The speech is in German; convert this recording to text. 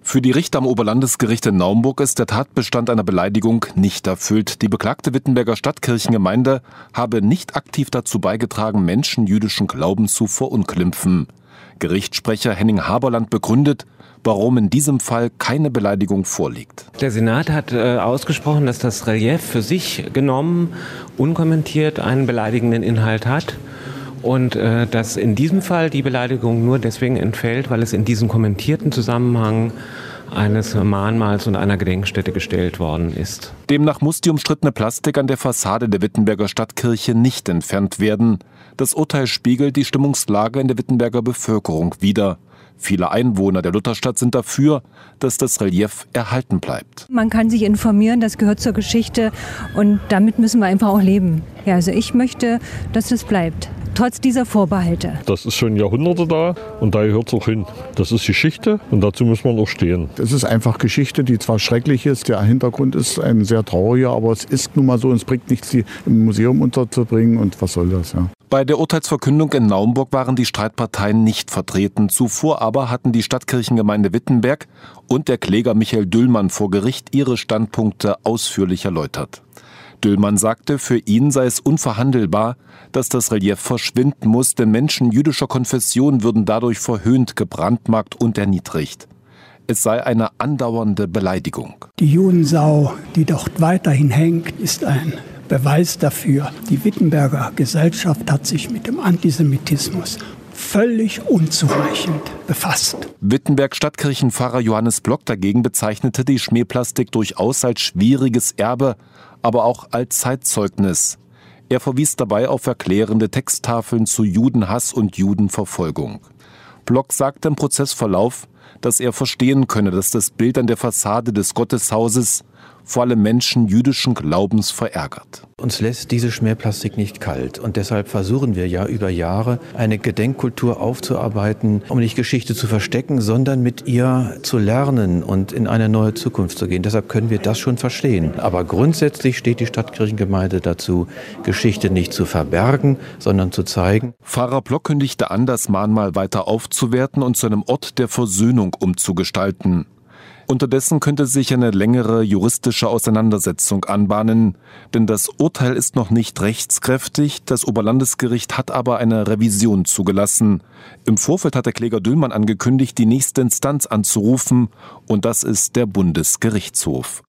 Für die Richter am Oberlandesgericht in Naumburg ist der Tatbestand einer Beleidigung nicht erfüllt. Die beklagte Wittenberger Stadtkirchengemeinde habe nicht aktiv dazu beigetragen, Menschen jüdischen Glaubens zu verunglimpfen. Gerichtssprecher Henning Haberland begründet, warum in diesem Fall keine Beleidigung vorliegt. Der Senat hat ausgesprochen, dass das Relief für sich genommen unkommentiert einen beleidigenden Inhalt hat. Und dass in diesem Fall die Beleidigung nur deswegen entfällt, weil es in diesen kommentierten Zusammenhang eines Mahnmals und einer Gedenkstätte gestellt worden ist. Demnach muss die umstrittene Plastik an der Fassade der Wittenberger Stadtkirche nicht entfernt werden. Das Urteil spiegelt die Stimmungslage in der Wittenberger Bevölkerung wider. Viele Einwohner der Lutherstadt sind dafür, dass das Relief erhalten bleibt. Man kann sich informieren, das gehört zur Geschichte und damit müssen wir einfach auch leben. Ja, also ich möchte, dass es bleibt, trotz dieser Vorbehalte. Das ist schon Jahrhunderte da und da gehört es auch hin. Das ist Geschichte und dazu muss man auch stehen. Es ist einfach Geschichte, die zwar schrecklich ist, der Hintergrund ist ein sehr trauriger, aber es ist nun mal so, es bringt nichts, die im Museum unterzubringen und was soll das, ja. Bei der Urteilsverkündung in Naumburg waren die Streitparteien nicht vertreten. Zuvor aber hatten die Stadtkirchengemeinde Wittenberg und der Kläger Michael Düllmann vor Gericht ihre Standpunkte ausführlich erläutert. Düllmann sagte, für ihn sei es unverhandelbar, dass das Relief verschwinden muss, denn Menschen jüdischer Konfession würden dadurch verhöhnt, gebrandmarkt und erniedrigt. Es sei eine andauernde Beleidigung. Die Judensau, die dort weiterhin hängt, ist ein Beweis dafür. Die Wittenberger Gesellschaft hat sich mit dem Antisemitismus völlig unzureichend befasst. Wittenberg Stadtkirchenpfarrer Johannes Block dagegen bezeichnete die Schmähplastik durchaus als schwieriges Erbe, aber auch als Zeitzeugnis. Er verwies dabei auf erklärende Texttafeln zu Judenhass und Judenverfolgung. Block sagte im Prozessverlauf, dass er verstehen könne, dass das Bild an der Fassade des Gotteshauses vor allem Menschen jüdischen Glaubens verärgert. Uns lässt diese Schmähplastik nicht kalt und deshalb versuchen wir ja über Jahre eine Gedenkkultur aufzuarbeiten, um nicht Geschichte zu verstecken, sondern mit ihr zu lernen und in eine neue Zukunft zu gehen. Deshalb können wir das schon verstehen. Aber grundsätzlich steht die Stadtkirchengemeinde dazu, Geschichte nicht zu verbergen, sondern zu zeigen. Pfarrer Block kündigte an, das Mahnmal weiter aufzuwerten und zu einem Ort der Versöhnung umzugestalten. Unterdessen könnte sich eine längere juristische Auseinandersetzung anbahnen, denn das Urteil ist noch nicht rechtskräftig, das Oberlandesgericht hat aber eine Revision zugelassen. Im Vorfeld hat der Kläger Düllmann angekündigt, die nächste Instanz anzurufen, und das ist der Bundesgerichtshof.